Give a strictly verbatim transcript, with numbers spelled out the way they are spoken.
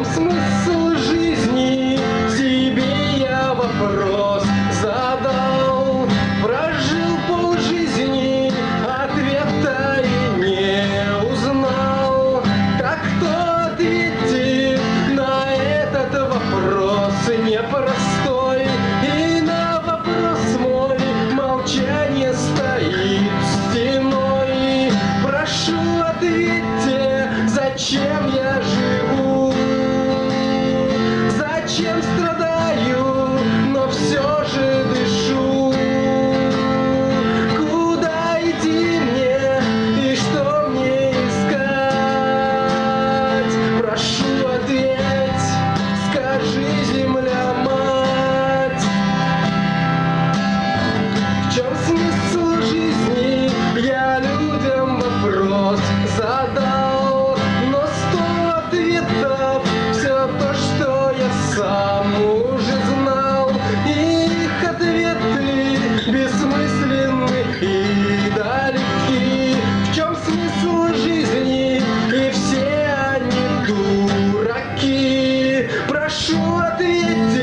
чем смысл жизни? Себе я вопрос задал. Прожил полжизни, ответа и не узнал. Как кто ответит на этот вопрос непростой? И на вопрос мой молчание стоит стеной. Прошу, ответьте, зачем я живу? Зачем страдаю, но все же дышу? Куда идти мне и что мне искать? Прошу, ответь, скажи, земля мать. В чем смысл жизни? Я людям вопрос задал, но сто ответов все то, что я сам уже знал. И их ответы бессмысленны и далеки. В чем смысл жизни? И все они дураки. Прошу, ответьте,